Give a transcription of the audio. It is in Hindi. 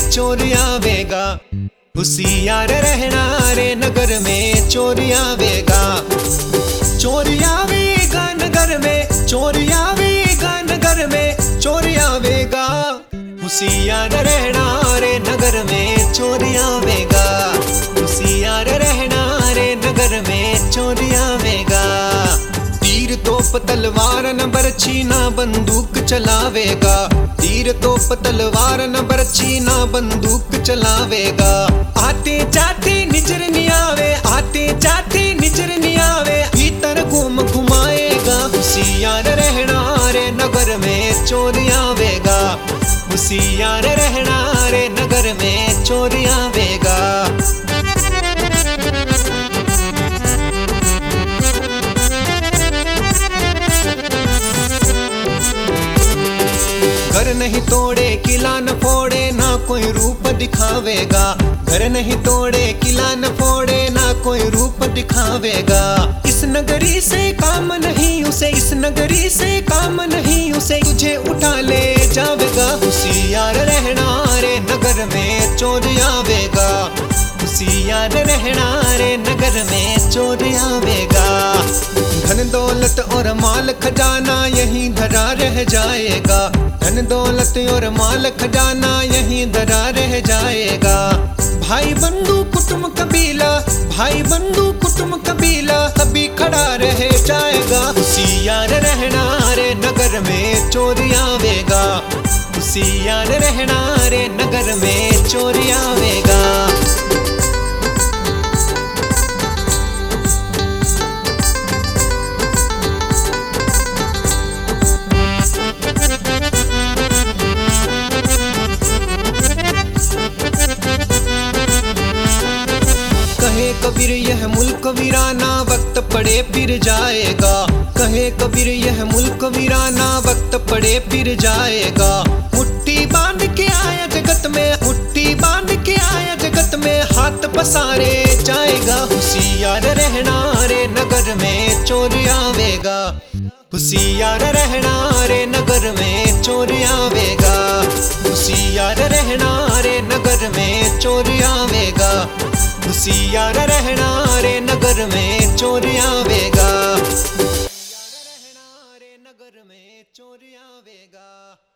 में चोर आवेगा, होशियार रहना रे नगर में चोर आवेगा। चोर आवेगा नगर में, चोर आवेगा नगर में चोर आवेगा, होशियार रहना रे नगर में चोर आवेगा, होशियार रहना रे नगर में चोर आवेगा। तीर तोप तलवार न बरछी ना बंदूक चलावेगा, तीर तोप तलवार न बरछी ना बंदूक चलावेगा। आते जाते निजर नहीं आवे, आते जाते निजर नहीं आवे, भीतर घूम घुमाएगा, होशियार रहना रे नगर में चोर आवेगा, होशियार रहना रे नगर में चोर आवेगा। घर नहीं तोड़े किला न फोड़े ना कोई रूप दिखावेगा, घर नहीं तोड़े किला न फोड़े ना कोई रूप दिखावेगा। इस नगरी से काम नहीं उसे, इस नगरी से काम नहीं उसे, तुझे उठा ले जावेगा, होशियार रहना रे नगर में चोर आवेगा, होशियार रहना रे नगर में चोर आवेगा। धन दौलत और माल खजाना यहीं धरा रह जाएगा, धन दौलत और माल खजाना यहीं धरा रह जाएगा। भाई बंधु कुटुंब कबीला, भाई बंधु कुटुंब कबीला सभी खड़ा रह जाएगा, होशियार रहना रे नगर में चोर आवेगा, होशियार रहना रे नगर में चोर आवेगा। कहे कबीर यह मुल्क वीराना वक्त पड़े फिर जाएगा, कहे कबीर यह मुल्क वीराना वक्त पड़े फिर जाएगा। मुट्ठी बांध के आया जगत में, मुट्ठी बांध के आया जगत में, हाथ पसारे जाएगा, होशियार रहना रे नगर में चोर आवेगा, होशियार रहना रे नगर में चोर आवेगा, होशियार रहना रे नगर में चोर आवेगा, होशियार रहना रे नगर में चोर आवेगा, होशियार रहना रे नगर में चोर आवेगा।